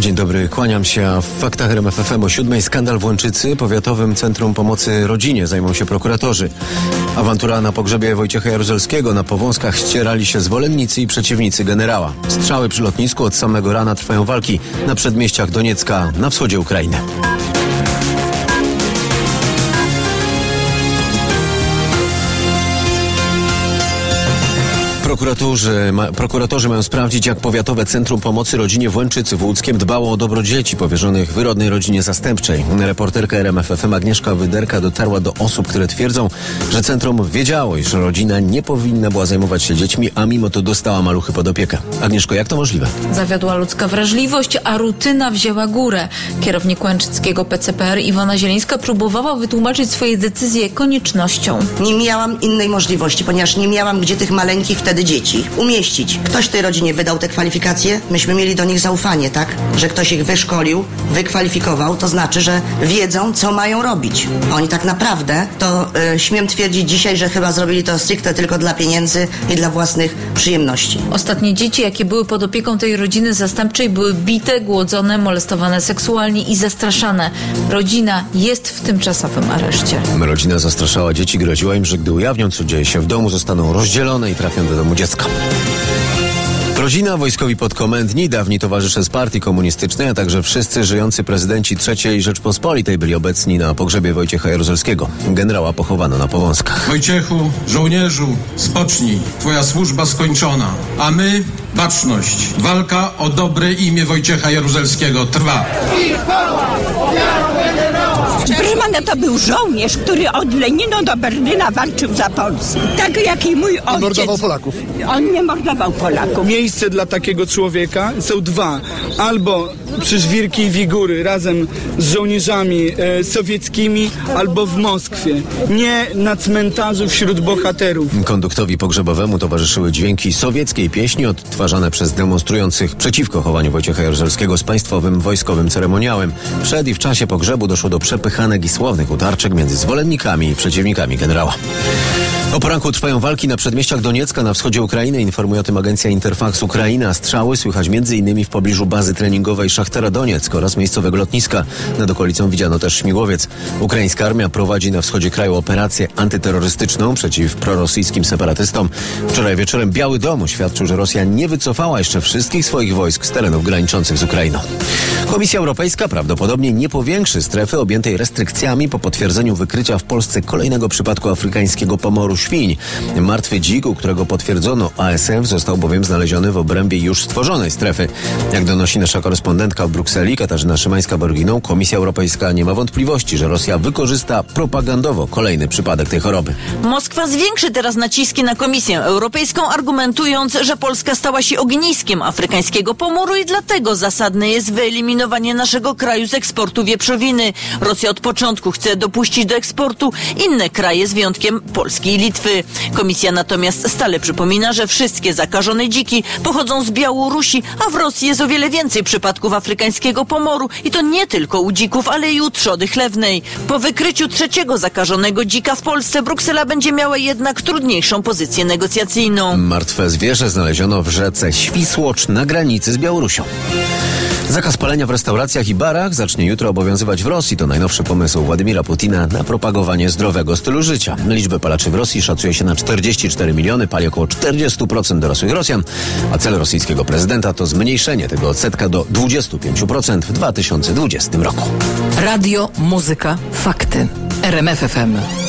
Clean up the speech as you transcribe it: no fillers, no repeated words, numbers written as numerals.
Dzień dobry, kłaniam się. A w faktach RMF FM o 7:00 skandal w Łęczycy. Powiatowym Centrum Pomocy Rodzinie zajmą się prokuratorzy. Awantura na pogrzebie Wojciecha Jaruzelskiego. Na Powązkach ścierali się zwolennicy i przeciwnicy generała. Strzały przy lotnisku. Od samego rana trwają walki na przedmieściach Doniecka na wschodzie Ukrainy. Prokuratorzy mają sprawdzić, jak Powiatowe Centrum Pomocy Rodzinie w Łęczycy w Łódzkiem dbało o dobro dzieci powierzonych wyrodnej rodzinie zastępczej. Reporterka RMF FM Agnieszka Wyderka dotarła do osób, które twierdzą, że centrum wiedziało, iż rodzina nie powinna była zajmować się dziećmi, a mimo to dostała maluchy pod opiekę. Agnieszko, jak to możliwe? Zawiodła ludzka wrażliwość, a rutyna wzięła górę. Kierownik łęczyckiego PCPR Iwona Zielińska próbowała wytłumaczyć swoje decyzje koniecznością. Nie miałam innej możliwości, ponieważ nie miałam gdzie tych maleńkich wtedy dzieci umieścić. Ktoś tej rodzinie wydał te kwalifikacje, myśmy mieli do nich zaufanie, tak? Że ktoś ich wyszkolił, wykwalifikował, to znaczy, że wiedzą, co mają robić. Oni tak naprawdę, to śmiem twierdzić dzisiaj, że chyba zrobili to stricte tylko dla pieniędzy i dla własnych przyjemności. Ostatnie dzieci, jakie były pod opieką tej rodziny zastępczej, były bite, głodzone, molestowane seksualnie i zastraszane. Rodzina jest w tymczasowym areszcie. Rodzina zastraszała dzieci, groziła im, że gdy ujawnią, co dzieje się w domu, zostaną rozdzielone i trafią do domu dziecka. Rodzina, wojskowi podkomendni, dawni towarzysze z partii komunistycznej, a także wszyscy żyjący prezydenci III Rzeczpospolitej byli obecni na pogrzebie Wojciecha Jaruzelskiego. Generała pochowano na Powązkach. Wojciechu, żołnierzu, spocznij, twoja służba skończona, a my, baczność, walka o dobre imię Wojciecha Jaruzelskiego trwa. Proszę pana, to był żołnierz, który od Lenina do Berlina walczył za Polskę. Tak jak i mój ojciec. Mordował Polaków. On nie mordował Polaków. Miejsce dla takiego człowieka są dwa. Albo przy Żwirki i Wigury razem z żołnierzami sowieckimi, albo w Moskwie. Nie na cmentarzu wśród bohaterów. Konduktowi pogrzebowemu towarzyszyły dźwięki sowieckiej pieśni odtwarzane przez demonstrujących przeciwko chowaniu Wojciecha Jaruzelskiego z państwowym wojskowym ceremoniałem. Przed i w czasie pogrzebu doszło do przepychanek i słownych utarczek między zwolennikami i przeciwnikami generała. O poranku trwają walki na przedmieściach Doniecka na wschodzie Ukrainy. Informuje o tym agencja Interfax Ukraina. Strzały słychać m.in. w pobliżu bazy treningowej Szachtera Donieck oraz miejscowego lotniska. Nad okolicą widziano też śmigłowiec. Ukraińska armia prowadzi na wschodzie kraju operację antyterrorystyczną przeciw prorosyjskim separatystom. Wczoraj wieczorem Biały Dom oświadczył, że Rosja nie wycofała jeszcze wszystkich swoich wojsk z terenów graniczących z Ukrainą. Komisja Europejska prawdopodobnie nie powiększy strefy objętej restrykcjami po potwierdzeniu wykrycia w Polsce kolejnego przypadku afrykańskiego pomoru świń. Martwy dzik, u którego potwierdzono ASF, został bowiem znaleziony w obrębie już stworzonej strefy. Jak donosi nasza korespondentka w Brukseli Katarzyna Szymańska-Borginą, Komisja Europejska nie ma wątpliwości, że Rosja wykorzysta propagandowo kolejny przypadek tej choroby. Moskwa zwiększy teraz naciski na Komisję Europejską, argumentując, że Polska stała się ogniskiem afrykańskiego pomoru i dlatego zasadne jest wyeliminowanie naszego kraju z eksportu wieprzowiny. Rosja od początku chce dopuścić do eksportu inne kraje z wyjątkiem Polski i Litwy. Komisja natomiast stale przypomina, że wszystkie zakażone dziki pochodzą z Białorusi, a w Rosji jest o wiele więcej przypadków afrykańskiego pomoru i to nie tylko u dzików, ale i u trzody chlewnej. Po wykryciu trzeciego zakażonego dzika w Polsce Bruksela będzie miała jednak trudniejszą pozycję negocjacyjną. Martwe zwierzę znaleziono w rzece Świsłocz na granicy z Białorusią. Zakaz palenia w restauracjach i barach zacznie jutro obowiązywać w Rosji. To najnowszy pomysł Władimira Putina na propagowanie zdrowego stylu życia. Liczbę palaczy w Rosji szacuje się na 44 miliony, pali około 40% dorosłych Rosjan, a cel rosyjskiego prezydenta to zmniejszenie tego odsetka do 25% w 2020 roku. Radio, muzyka, fakty. RMF FM.